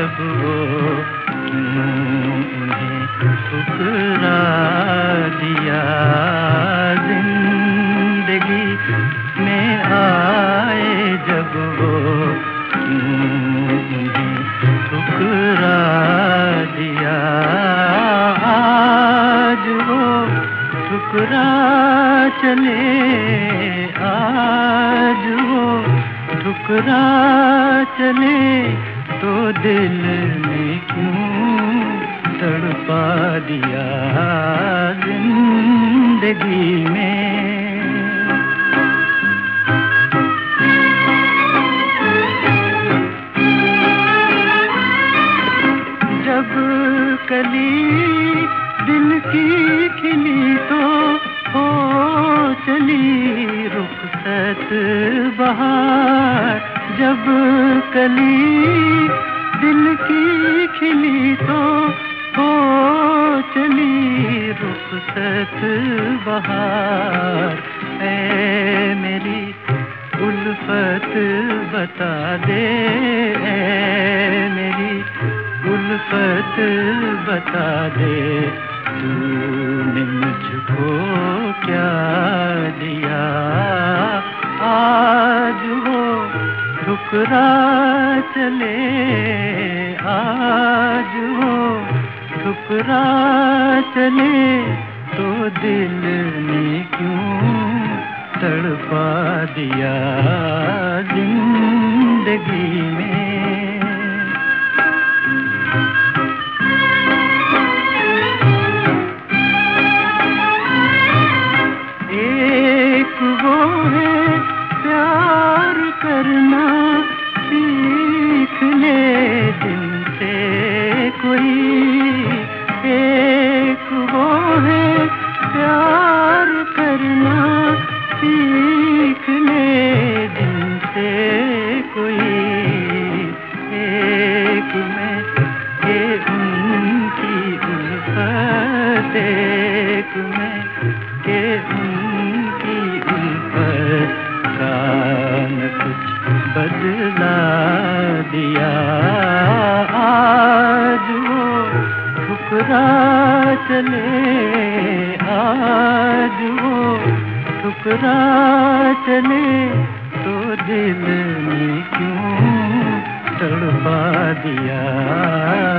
जब वो उन्हें ठुकरा दिया। जिंदगी में आए जब वो उन्हें ठुकरा दिया। आज वो ठुकरा चले, आज वो ठुकरा चले, तो दिल ने क्यों तड़पा दिया जिंदगी में। जब कली दिल की खिली तो हो चली रुखसत बहार। जब कली दिल की खिली तो हो चली रुखसत बहार। ऐ मेरी उल्फत बता दे, ऐ मेरी उल्फत बता दे, तूने मुझको क्या दिया। आज वो ठुकरा चले, आज वो ठुकरा चले, तो दिल ने क्यों तड़पा दिया जिंदगी में। एक वो है प्यार करना सीख ले जिनसे कोई। एक वो है प्यार करना सीख ले जिनसे कोई। एक मैं ये उनकी उल्फत, एक मैं ये उनकी उल्फत का न कुछ बदला दिया। आज वो ठुकरा चले, आज वो ठुकरा चले, तो दिल ने क्यों तड़पा दिया